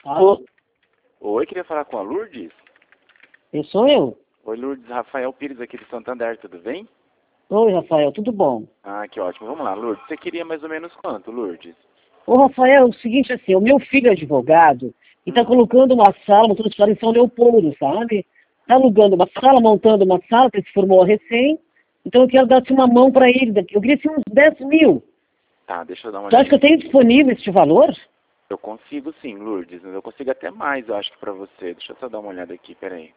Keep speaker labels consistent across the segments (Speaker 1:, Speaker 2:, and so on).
Speaker 1: Alô?
Speaker 2: Oi, queria falar com a Lourdes.
Speaker 1: Sou eu?
Speaker 2: Oi, Lourdes, Rafael Pires aqui de Santander, tudo bem?
Speaker 1: Oi, Rafael, tudo bom?
Speaker 2: Ah, que ótimo. Vamos lá, Lourdes. Você queria mais ou menos quanto, Lourdes?
Speaker 1: Ô, Rafael, é o seguinte, assim, o meu filho é advogado e está
Speaker 2: Hum,
Speaker 1: colocando uma sala, montando escritório em São Leopoldo, sabe? Está alugando uma sala, montando uma sala, que ele se formou recém, então eu quero dar assim, uma mão para ele. Eu queria assim, uns 10 mil.
Speaker 2: tá, deixa eu dar uma
Speaker 1: Tu acha que eu
Speaker 2: olhadinha.
Speaker 1: tenho disponível este valor?
Speaker 2: Eu consigo sim, Lourdes, mas eu consigo até mais, eu acho que pra você. Deixa eu só dar uma olhada aqui, peraí.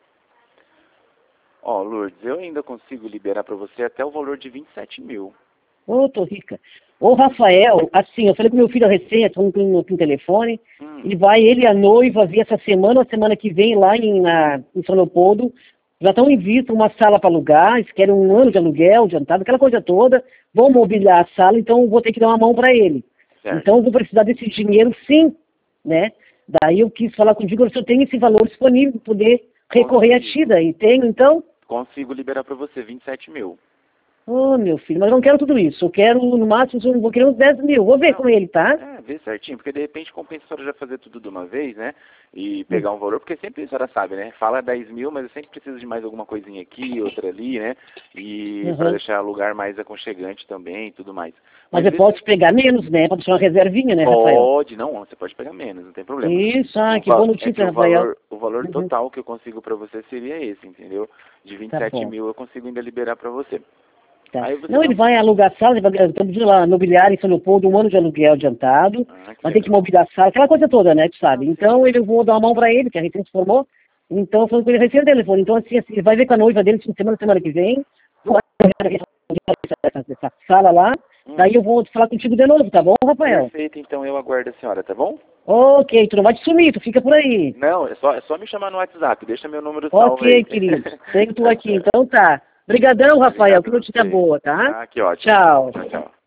Speaker 2: Ó, Lourdes, eu ainda consigo liberar pra você até o valor de 27 mil.
Speaker 1: Ô, tô rica. Ô, Rafael, assim, eu falei com meu filho recém, falando com o telefone, ele e a noiva vir essa semana, a semana que vem, lá em São Leopoldo, já estão em vista uma sala para alugar, eles querem um ano de aluguel, adiantado, aquela coisa toda, vão mobiliar a sala, então eu vou ter que dar uma mão para ele.
Speaker 2: Certo.
Speaker 1: Então eu vou precisar desse dinheiro sim, né? Daí eu quis falar contigo se eu tenho esse valor disponível para poder recorrer a ti,
Speaker 2: Consigo.
Speaker 1: daí tenho, então...
Speaker 2: Consigo liberar pra você 27 mil.
Speaker 1: Ô, meu filho, mas eu não quero tudo isso. Eu quero, no máximo, eu vou querer uns 10 mil. Vou ver
Speaker 2: Não,
Speaker 1: com ele, tá?
Speaker 2: vê certinho, porque de repente compensa a senhora já fazer tudo de uma vez, né? E
Speaker 1: Hum.
Speaker 2: pegar um valor, porque sempre a senhora sabe, né? Fala 10 mil, mas eu sempre preciso de mais alguma coisinha aqui, outra ali, né? E para
Speaker 1: Uhum.
Speaker 2: deixar o lugar mais aconchegante também e tudo mais.
Speaker 1: Mas
Speaker 2: Mas
Speaker 1: eu
Speaker 2: vê
Speaker 1: posso
Speaker 2: certinho.
Speaker 1: pegar menos, né? Pra deixar uma reservinha, né, Rafael?
Speaker 2: Pode, não, você pode pegar menos, não tem problema.
Speaker 1: Isso,
Speaker 2: O
Speaker 1: que boa
Speaker 2: é que
Speaker 1: notícia, Rafael.
Speaker 2: o valor
Speaker 1: Uhum.
Speaker 2: total que eu consigo para você seria esse, entendeu? De
Speaker 1: Tá
Speaker 2: 27
Speaker 1: bom,
Speaker 2: mil eu consigo ainda liberar para você.
Speaker 1: tá.
Speaker 2: Aí você
Speaker 1: Não,
Speaker 2: dá
Speaker 1: ele
Speaker 2: um...
Speaker 1: vai alugar a sala, estamos pedindo lá, mobiliário em São Leopoldo, um ano de aluguel adiantado,
Speaker 2: Ah, que
Speaker 1: vai ter que
Speaker 2: legal.
Speaker 1: mobiliar a sala, aquela coisa toda, né, tu
Speaker 2: Não,
Speaker 1: sabe?
Speaker 2: sim.
Speaker 1: Então, eu vou dar uma mão pra ele, que a recém se formou, então, falando com ele recém telefone. Então, assim, ele vai ver com a noiva dele semana que vem, vai essa sala lá,
Speaker 2: Hum.
Speaker 1: daí eu vou falar contigo de novo, tá bom, Rafael?
Speaker 2: Perfeito, então eu aguardo a senhora, tá bom?
Speaker 1: Ok, tu não vai te sumir, tu fica por aí.
Speaker 2: Não, é só me chamar no WhatsApp, deixa meu número salvo
Speaker 1: Ok,
Speaker 2: aí.
Speaker 1: querido. Tenho tu aqui, então tá. Obrigadão, Rafael. Que
Speaker 2: Obrigado a
Speaker 1: notícia
Speaker 2: você.
Speaker 1: boa, tá?
Speaker 2: Ah, que ótimo então.
Speaker 1: Tchau.
Speaker 2: Tchau, tchau.